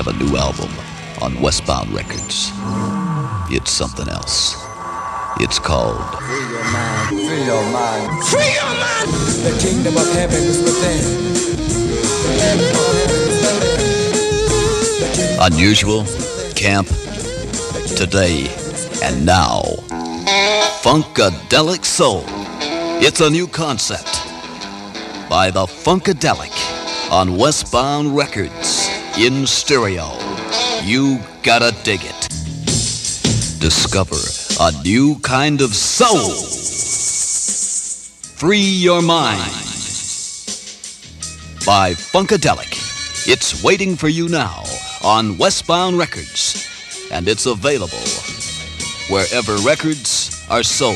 have a new album on Westbound Records. It's something else. It's called Free Your Mind, Free Your Mind, Free Your Mind! The kingdom of heaven is within. The kingdom of heaven is within. Unusual, camp, today, and now. Funkadelic Soul. It's a new concept by the Funkadelic on Westbound Records in stereo. You gotta dig it. Discover a new kind of soul. Free Your Mind by Funkadelic. It's waiting for you now on Westbound Records, and it's available wherever records are sold.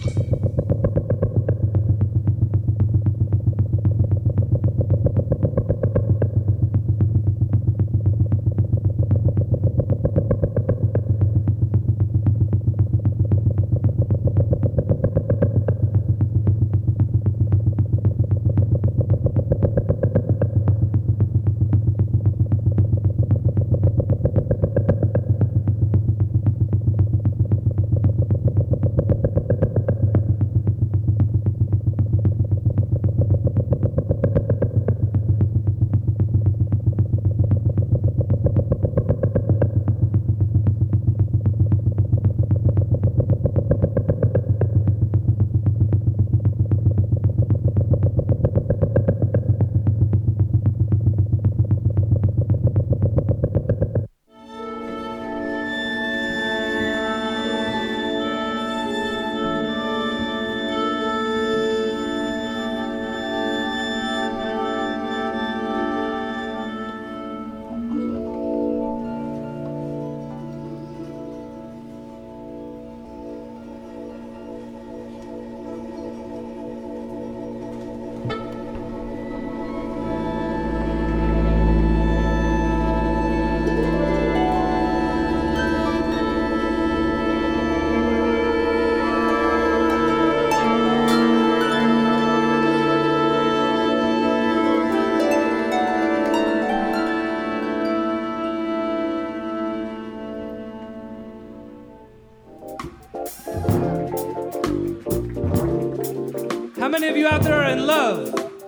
How many of you out there are in love?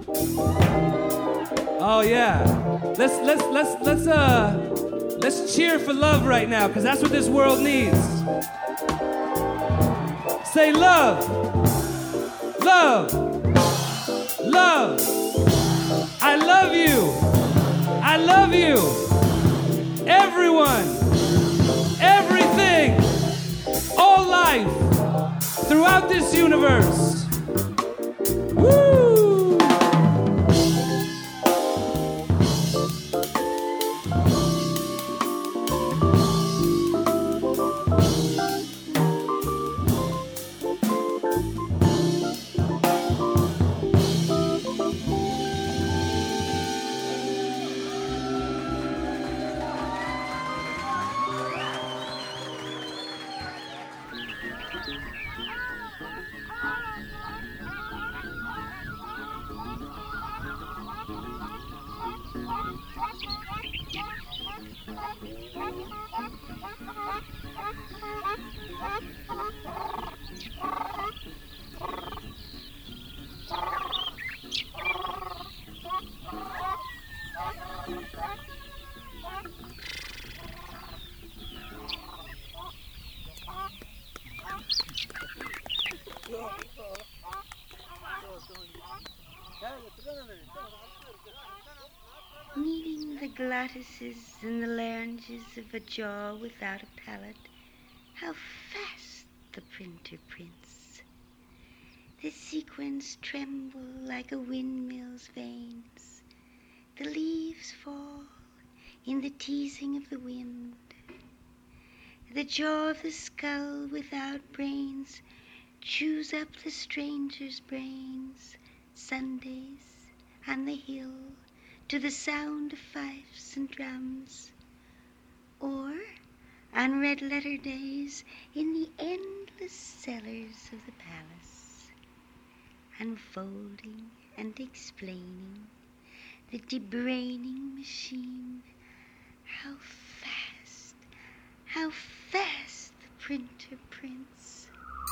Oh yeah. Let's cheer for love right now, because that's what this world needs. Say love. Love. Love. I love you. I love you. Everyone. Everything. All life. Throughout this universe. Woo! Meeting the glottises and the larynges of a jaw without a palate, how fast the printer prints. The sequins tremble like a windmill's veins. The leaves fall in the teasing of the wind. The jaw of the skull without brains chews up the stranger's brains. Sundays on the hill to the sound of fifes and drums, or on red-letter days in the endless cellars of the palace, unfolding and explaining the debraining machine How fast the printer prints.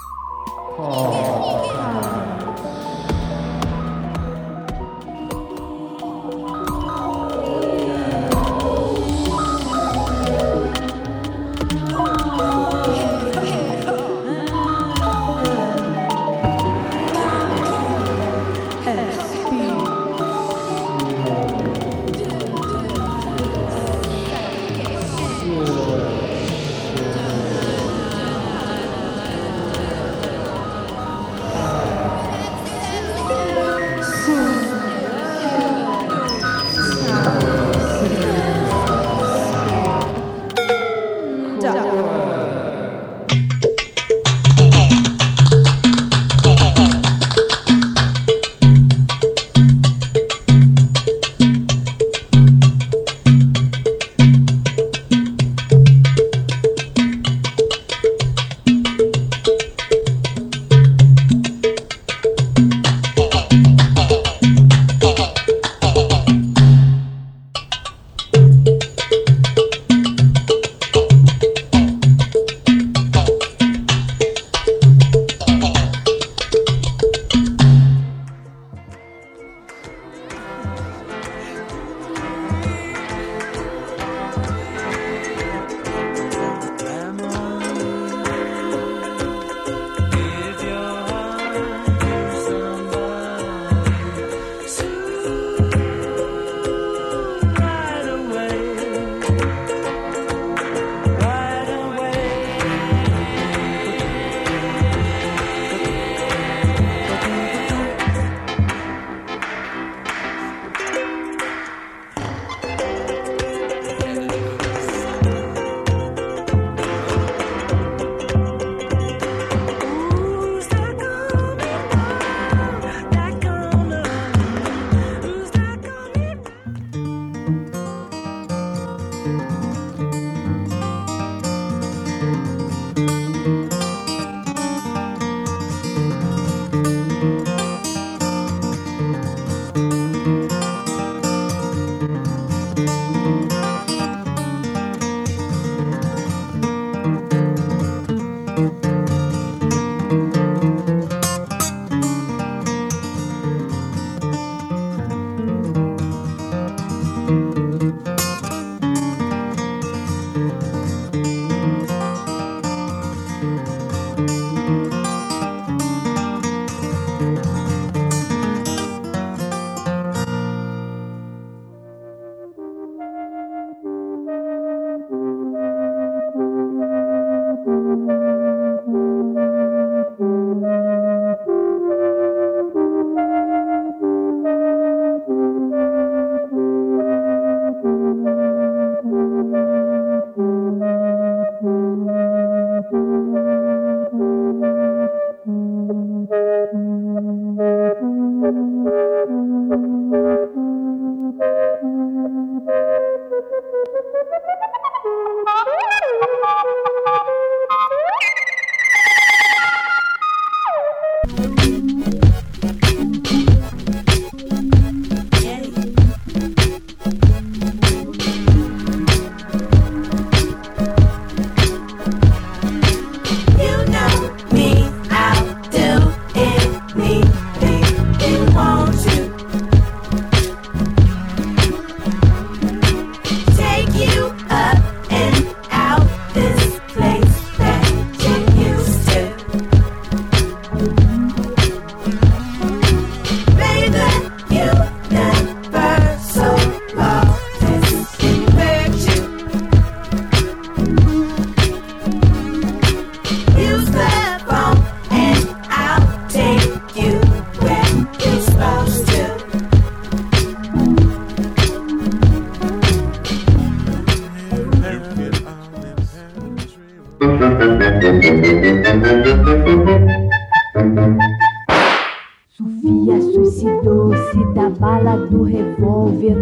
Sofia suicidou-se da bala do revólver.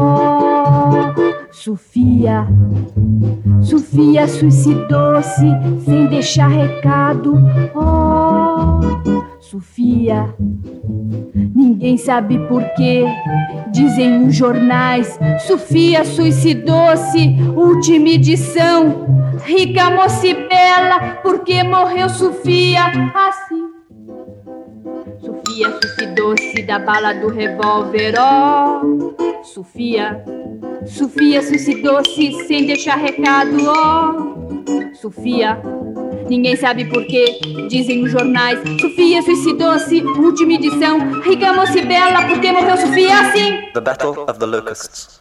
Oh, Sofia. Sofia suicidou-se sem deixar recado. Oh, Sofia. Ninguém sabe por quê, dizem os jornais. Sofia suicidou-se, última edição. Rica, moça e bela, porque morreu Sofia assim. Sofia suicidou-se da bala do revólver, ó. Sofia suicidou-se sem deixar recado, ó. Sofia. Ninguém sabe por quê, dizem os jornais. Sofia suicidou-se, última edição. Rica, moça e bela, porque morreu Sofia assim. The Battle of the Locusts.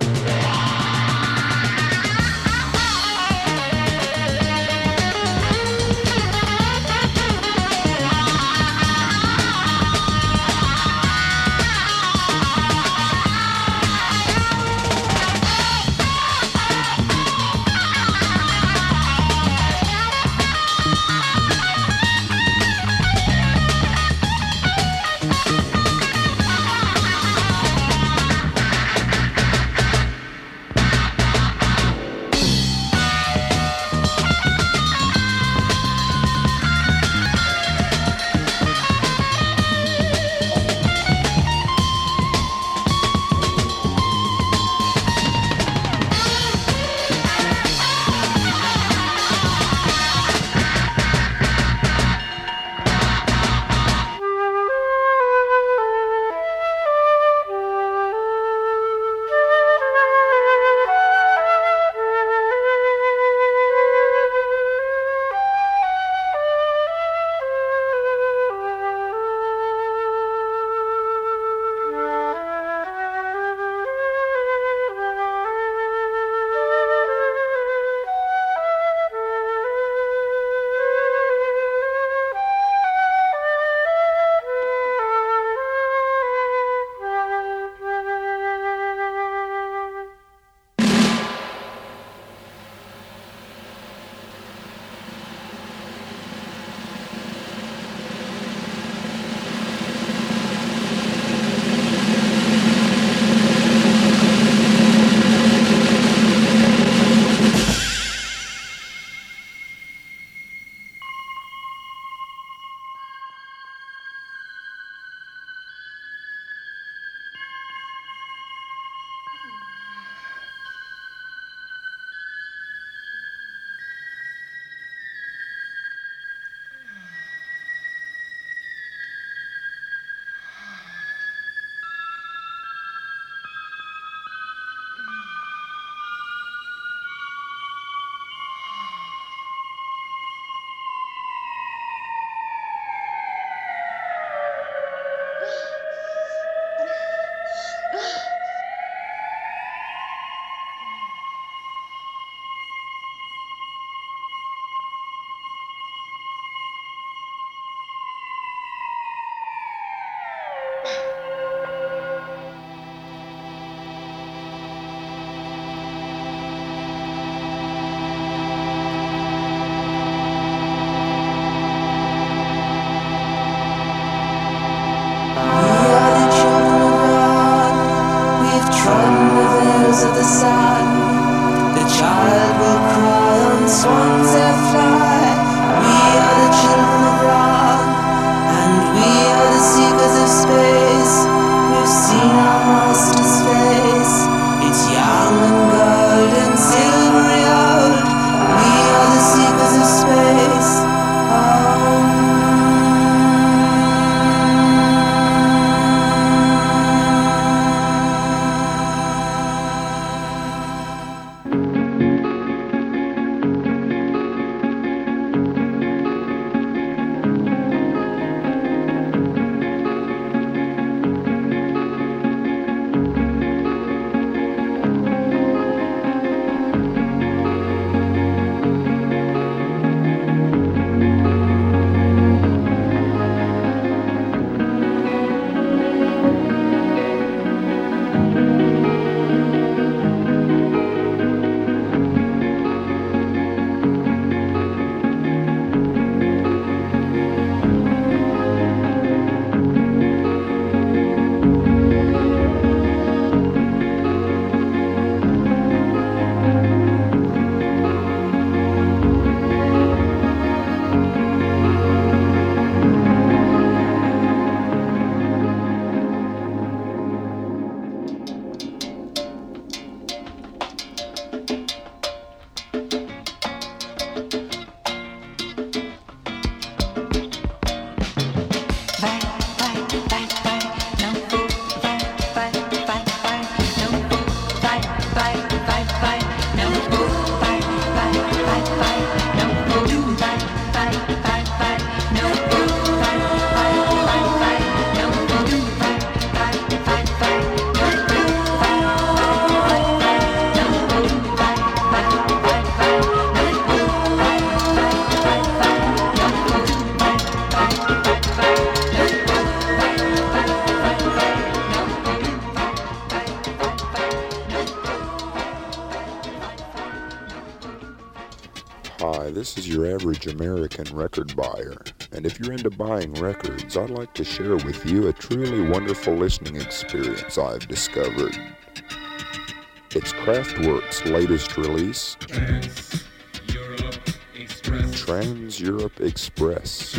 Hi, this is your average American record buyer, and if you're into buying records, I'd like to share with you a truly wonderful listening experience I've discovered. It's Kraftwerk's latest release, Trans-Europe Express.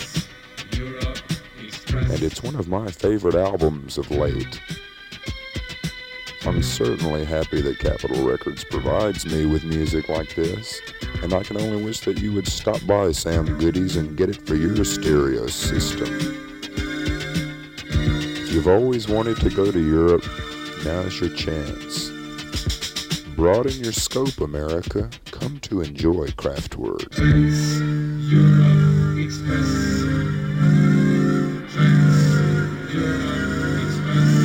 And it's one of my favorite albums of late. I'm certainly happy that Capitol Records provides me with music like this, and I can only wish that you would stop by Sam Goody's and get it for your stereo system. If you've always wanted to go to Europe, now's your chance. Broaden your scope, America. Come to enjoy Kraftwerk. Trans-Europe Express. Trans-Europe Express.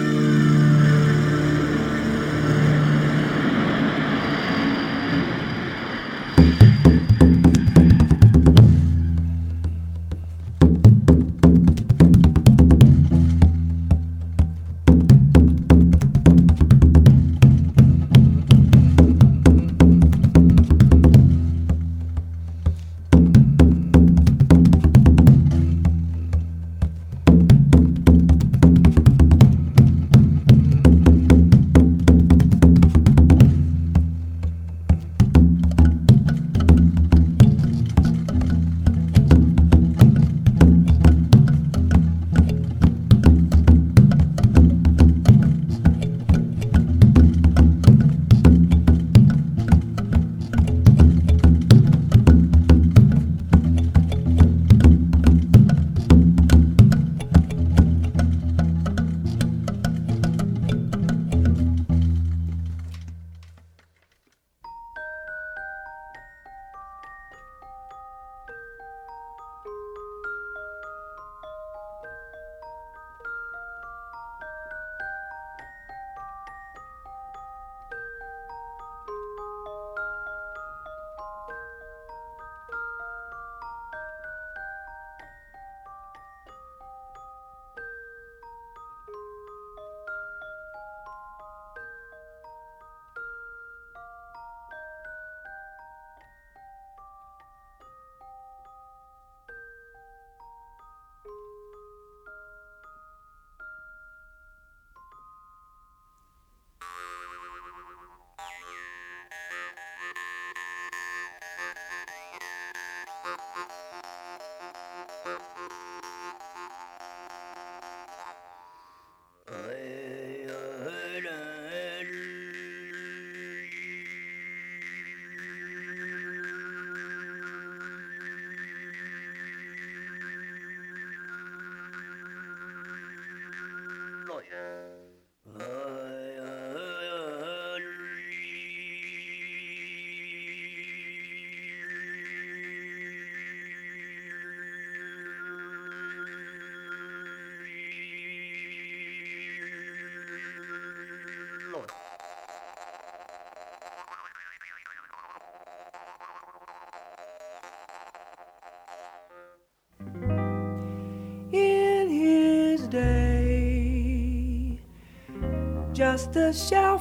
Justice shall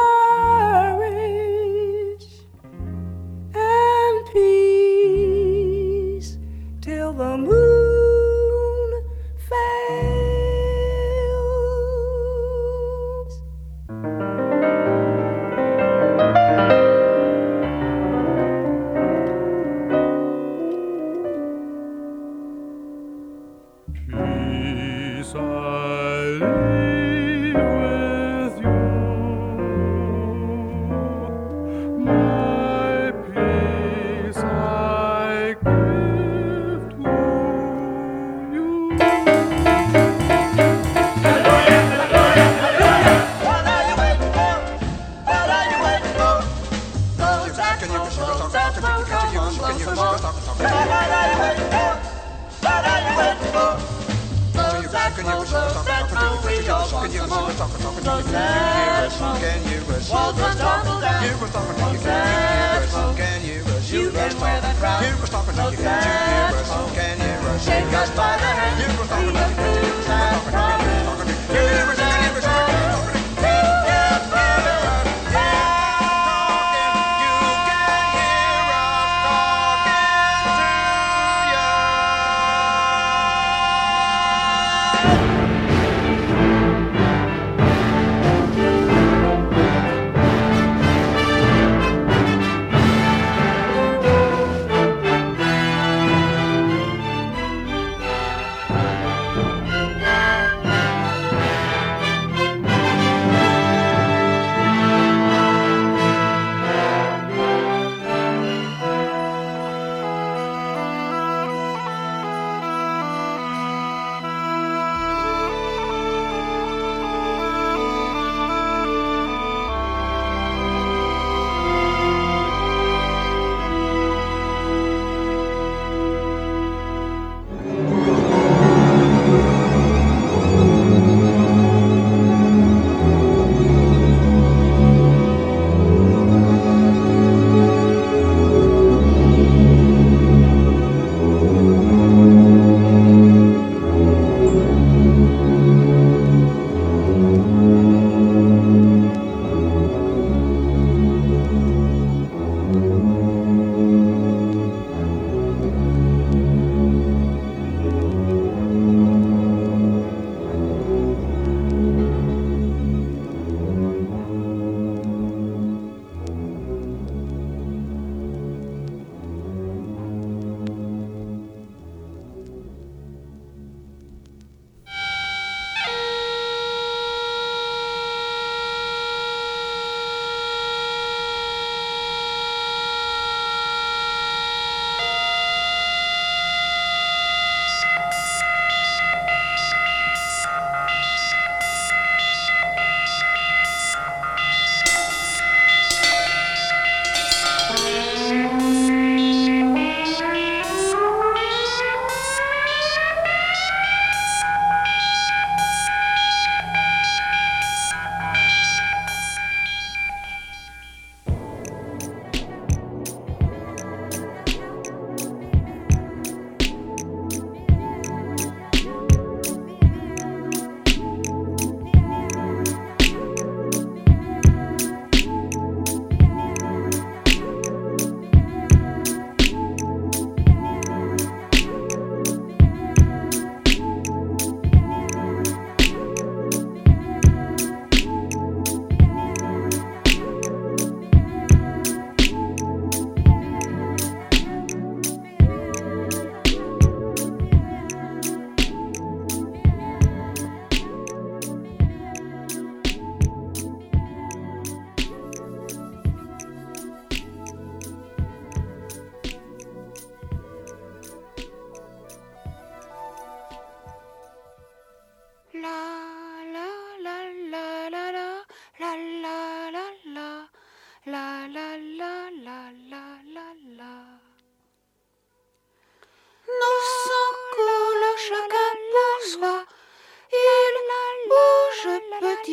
flourish and peace till the moon fails. Peace I leave with you.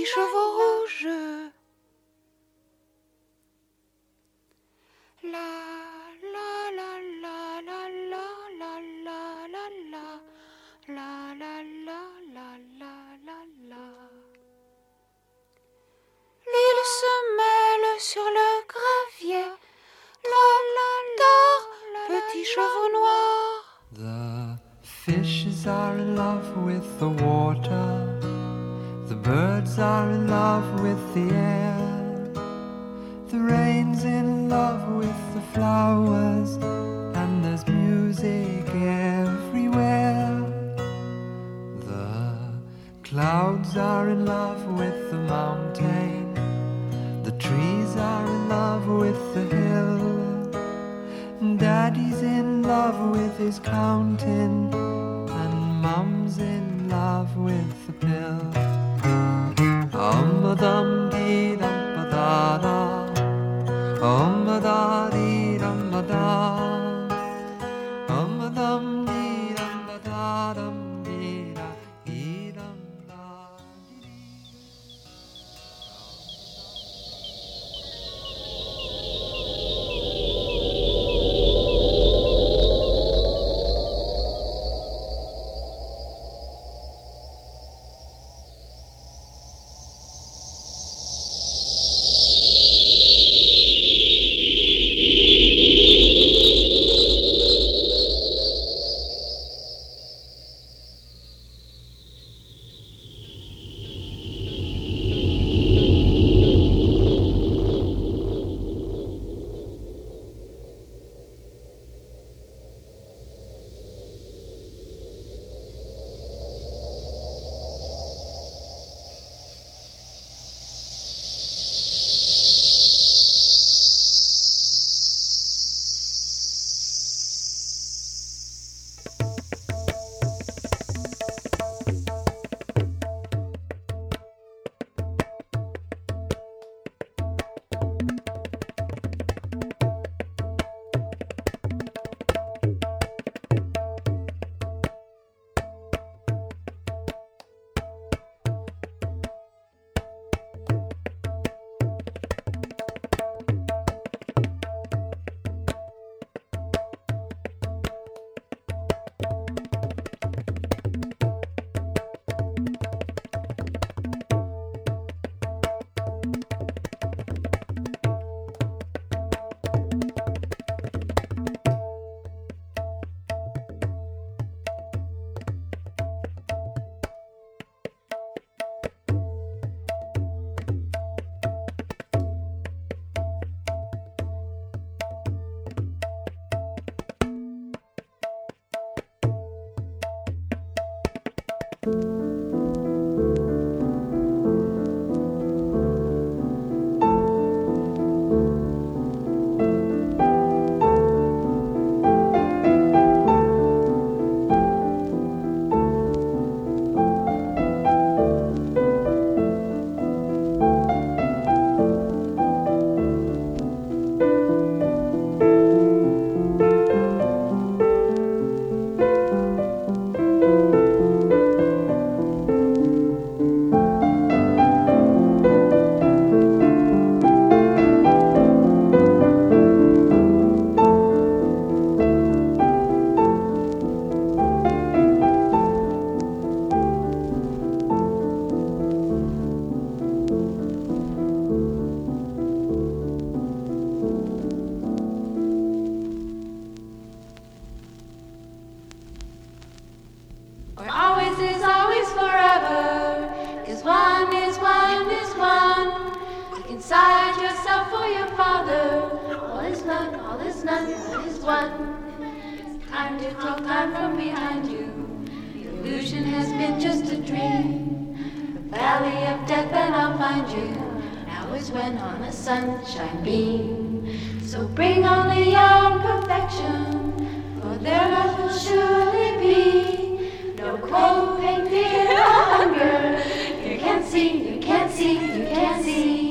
petits chevaux rouges. La la la la la la la la la la la la la la la la la. L'île se mêle sur le gravier. Petits chevaux noirs. The fishes are in love with the water. The birds are in love with the air. The rain's in love with the flowers. And there's music everywhere. The clouds are in love with the mountain. The trees are in love with the hill. Daddy's in love with his counting, and Mum's in love with the pill. Dum-ba-dum-dee-dum-ba-da-da, dum-ba-da-dee-dum-ba-da, dum-ba-dum-dee-dum-ba-da-dum-dee-da-dee-dum-da. Inside yourself for your father. All is none, all is none, all is one. It's time to talk, time from behind you. The illusion has been just a dream. The valley of death, and I'll find you. Now is when on a sunshine beam. So bring only your own perfection, for their love will surely be. No cold, pain, fear, or hunger. You can't see, you can't see, you can't see.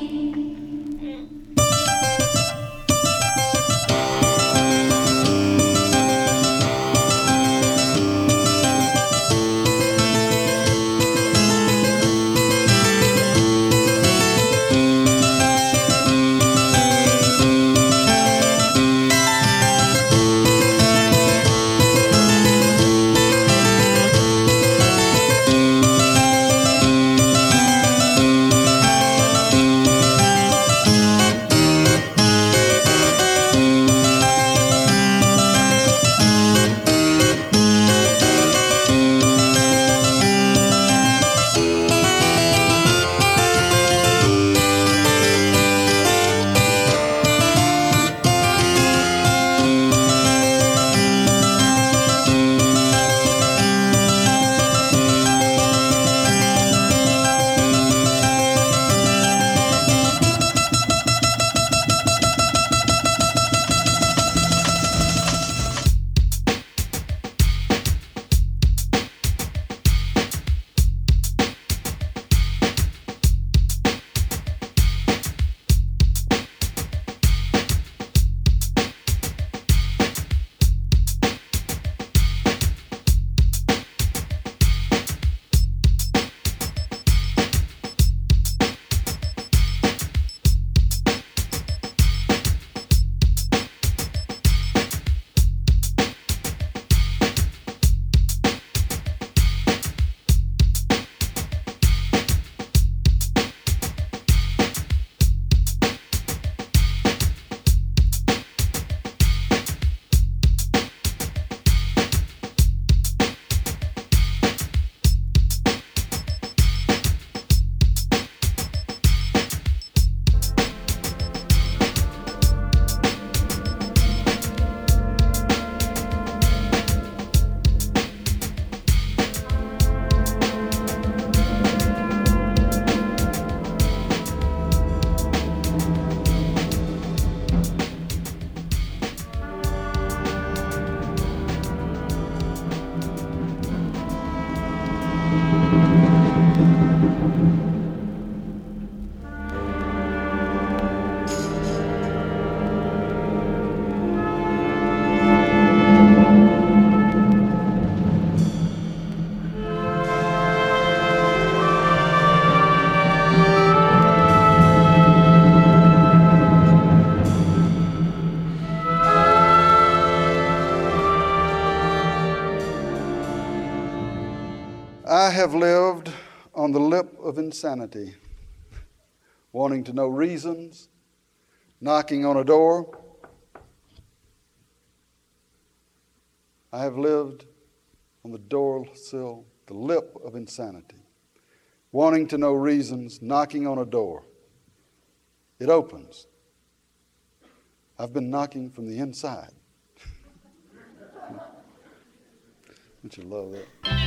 I have lived on the lip of insanity, wanting to know reasons, knocking on a door. I have lived on the door sill, the lip of insanity, wanting to know reasons, knocking on a door. It opens. I've been knocking from the inside. Don't you love that?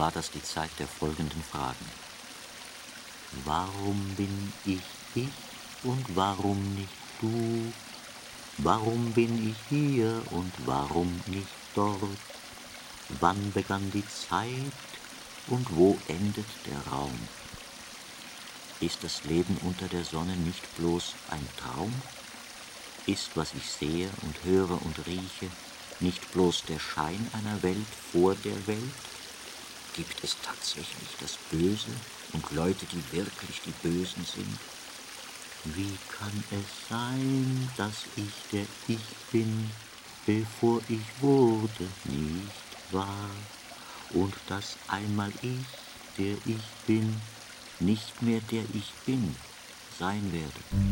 war das die Zeit der folgenden Fragen. Warum bin ich und warum nicht du? Warum bin ich hier und warum nicht dort? Wann begann die Zeit und wo endet der Raum? Ist das Leben unter der Sonne nicht bloß ein Traum? Ist, was ich sehe und höre und rieche, nicht bloß der Schein einer Welt vor der Welt? Gibt es tatsächlich das Böse und Leute, die wirklich die Bösen sind? Wie kann es sein, dass ich der Ich bin, bevor ich wurde, nicht wahr? Und dass einmal ich, der ich bin, nicht mehr der ich bin, sein werde?